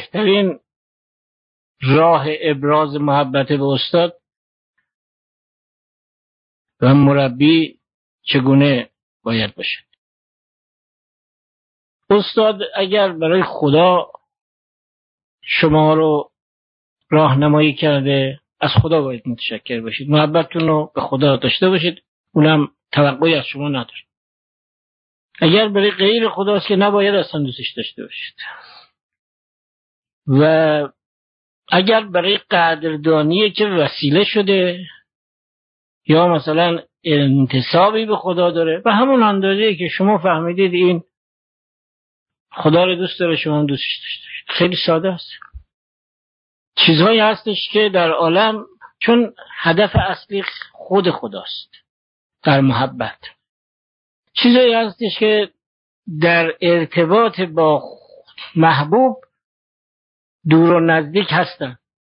بهترین راه ابراز محبت به استاد و مربی چگونه باید باشد. استاد اگر برای خدا شما رو راهنمایی کرده، از خدا باید متشکر باشید. محبتتون رو به خدا داشته باشید، اونم توقعی از شما نداره. اگر برای غیر خداست که نباید اصلا دوستش داشته باشید. و اگر برای قدردانیه که وسیله شده یا مثلا انتسابی به خدا داره، به همون اندازه‌ای که شما فهمیدید این خدا رو دوست داره، شما هم دوستش داشته باشید. خیلی ساده است. چیزهایی هستش که در عالم چون هدف اصلی خود خداست در محبت، چیزهایی هستش که در ارتباط با محبوب دور و نزدیک هستن.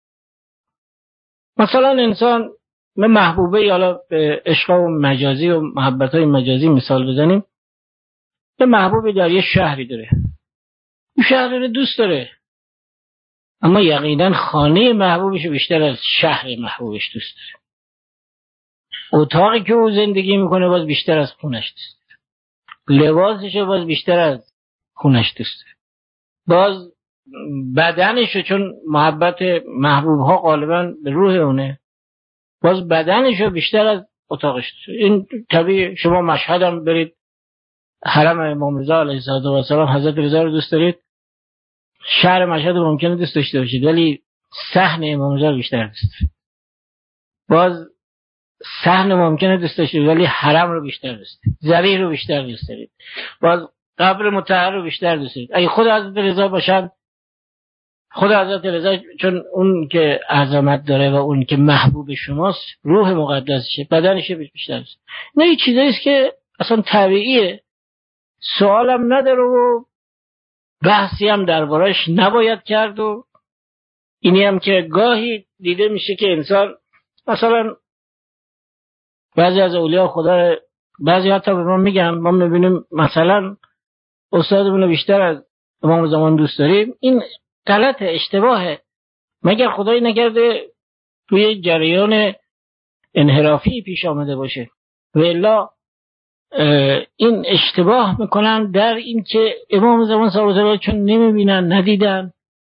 مثلا انسان به محبوبه، حالا به عشق و مجازی و محبت‌های مجازی مثال بزنیم، به محبوبی در یه شهری داره، اون شهر رو دوست داره، اما یقینا خانه محبوبش بیشتر از شهر محبوبش دوست داره. اتاقی که او زندگی میکنه باز بیشتر از خونش دوست داره. لباسش باز بیشتر از خونش دوست داره. باز بدنشو، چون محبت محبوبها غالبا به روح اونه، باز بدنشو بیشتر از اتاقش دوست داره. این طبیعی. شما مشهد هم برید، حرم امام رضا علیه السلام، حضرت رضا رو دوست دارید، شهر مشهد رو ممکنه دوست داشته باشید ولی صحن امام رضا رو بیشتر دوست دارید. باز صحن ممکنه دوست داشتید ولی حرم رو بیشتر دوست دارید، ذریح رو بیشتر دوست دارید، باز قبر مطهر رو بیشتر دوست دارید. اگه خود حضرت رضا باشن، خود حضرت رضا چون اون که عظمت داره و اون که محبوب شماست، روح مقدسشه، بدنش بیشتر دوست. نه این چیزاییست که اصلا طبیعیه، سوالم نداره و بحثی هم دربارش نباید کرد. و اینی هم که گاهی دیده میشه که انسان مثلا بعضی از اولیاء خدا، بعضی حتی به ما میگن، ما میبینیم مثلا استادمون بیشتر از امام زمان دوست داریم. این غلط، اشتباهه. مگر خدایی نکرده توی جریان انحرافی پیش آمده باشه، و الا این اشتباه میکنن در این که امام زمان صلی الله علیه و چون نمیبینن، ندیدن،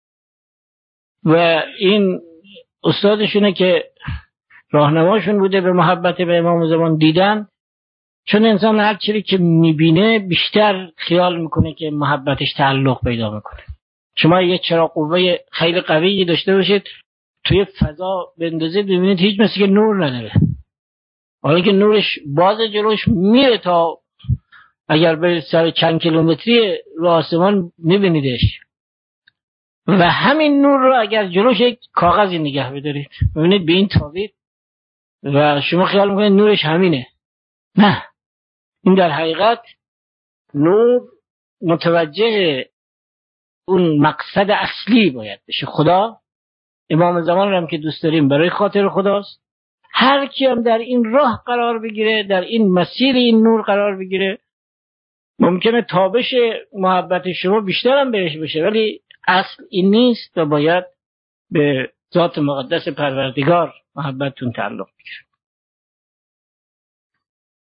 و این استادشونه که راهنماشون بوده به محبت به امام زمان دیدن. چون انسان هر چیزی که میبینه بیشتر خیال میکنه که محبتش تعلق پیدا میکنه. شما یه چراغ قوه خیلی قوی داشته باشید، توی فضا بندازید ببینید هیچ مثل که نور نداره، حالا که نورش باز جلوش میره تا اگر برید سر چند کیلومتری رو آسمان میبینیدش، و همین نور رو اگر جلوش یک کاغذی نگه بدارید ببینید به این تابید و شما خیال میکنید نورش همینه. نه، این در حقیقت نور متوجه اون مقصد اصلی باید بشه. خدا، امام زمان رو هم که دوست داریم برای خاطر خداست. هر کی هم در این راه قرار بگیره، در این مسیر این نور قرار بگیره، ممکنه تابش محبت شما بیشتر هم بهش بشه، ولی اصل این نیست و باید به ذات مقدس پروردگار محبتتون تعلق بگیره.